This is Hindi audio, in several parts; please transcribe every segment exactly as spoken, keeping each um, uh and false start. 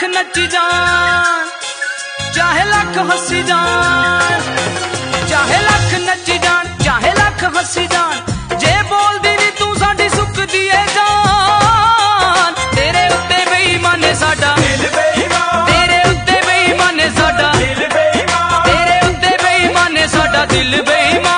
नची जान, चाहे लख हसी जान, चाहे लख नची जान, चाहे लख हसी जान, जे बोल दी नी तू साडी सुख दिए जान। तेरे उत्ते बेईमाने साडा दिल बेईमान, तेरे उत्ते बेईमाने साडा दिल बेईमान, तेरे उत्ते बेईमाने साडा दिल बेईमान।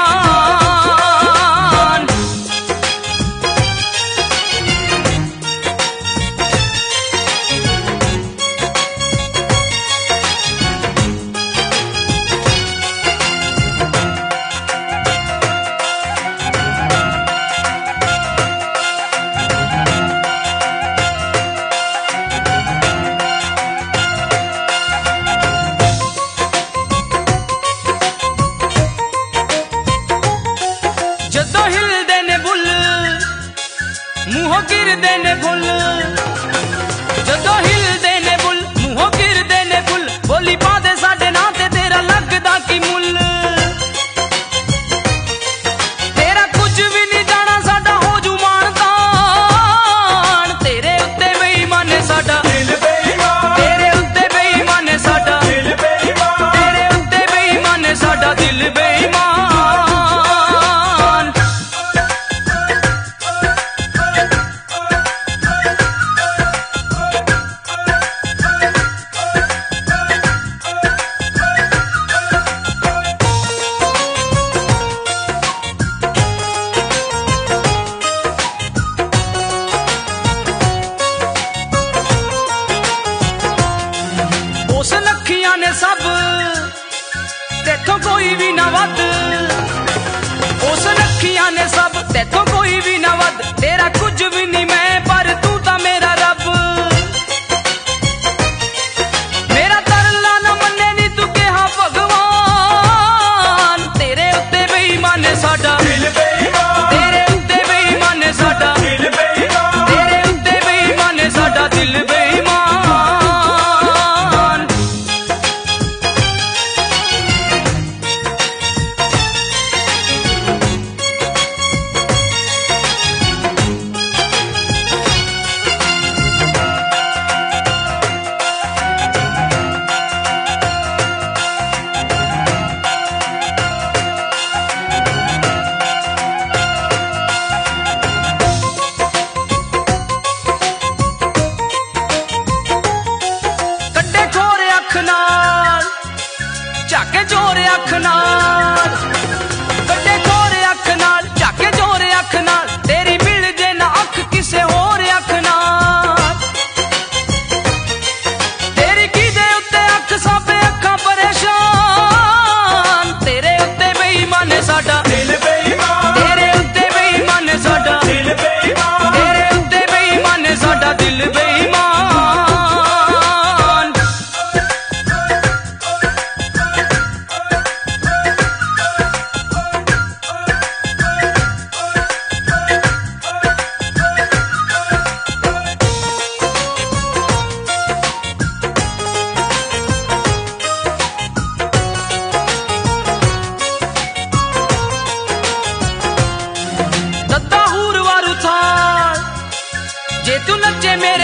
जदों हिलदे ने बुल मुंहों गिरदे ने फुल, जदों हिलदे ने बुल मुंहों गिरदे ने फुल, बोली पा दे साडे नां ते तेरा लगदा की मुल। तेरा कुछ भी नहीं जाना साडा हो जू मानदान, तेरे उत्ते बेईमाने साडा दिल बेईमान, तेरे उत्ते बेईमाने साडा दिल बेईमान, तेरे उत्ते बेईमाने साडा दिल बेईमान। उस लखियां ने सब तेथों कोई भी ना वध, उस लखियां ने सब तेथों कोई भी ना वध, तेरा कुछ भी नहीं मैं पर तू ता मेरा रब। मेरा तरला न मन्ने नी तू कहा भगवान, तेरे उत्ते बेईमाने साडा दिल बेईमान, तेरे उत्ते बेईमाने साडा दिल बेईमान, तेरे उत्ते बेईमाने साडा दिल बेईमान। झाके जोरे अख नाल, कड्डे जोरे अख नाल, झाके जोरे अख नाल, तेरी मिल जे ना अख किसे होर अख नाल। तेरी कीदे उत्ते अख साबे अखां परेशान, तेरे उत्ते बेईमाने साडा दिल बेईमान, तेरे उत्ते बेईमाने साडा दिल बेईमान, तेरे उत्ते बेईमाने साडा दिल बेईमान। जे तू नचे मेरे